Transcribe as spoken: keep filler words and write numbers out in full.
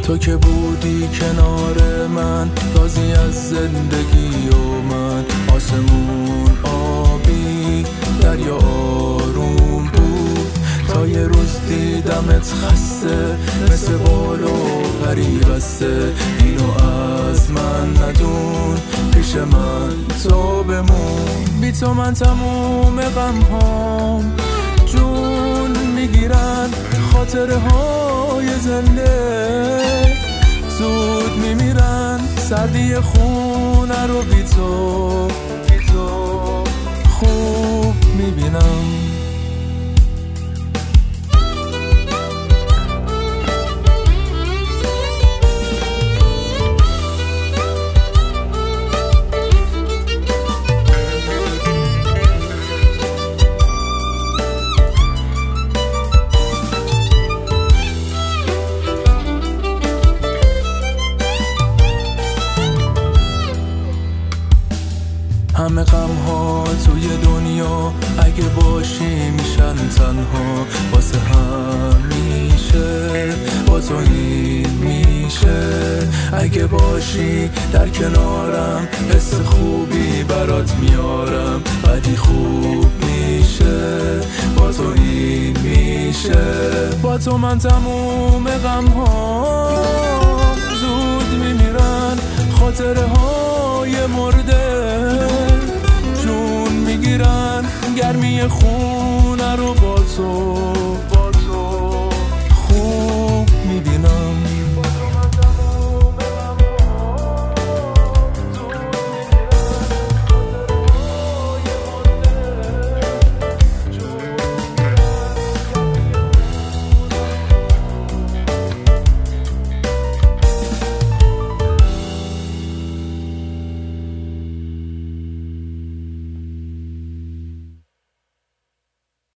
تو که بودی کنار من، رازی از زندگی و من. آسمون آبی، دریا آروم بود، تا یه روز دیدمت خسته، مثل بال و پری بسته. اینو از من ندون، پیش من تو بمون. بی تو من تموم غم هام جون میگیرن، خاطره های زنده زود میمیرن. سردی خونه رو بی تو خوب میبینم. همه غم ها توی دنیا اگه باشی میشن تنها، واسه همیشه با تو این میشه. اگه باشی در کنارم، حس خوبی برات میارم. بعدی خوب میشه، با تو این میشه. با تو من تموم غم ها زود میمیرن، خاطره های مرده جون میگیرن. گرمی خونه رو با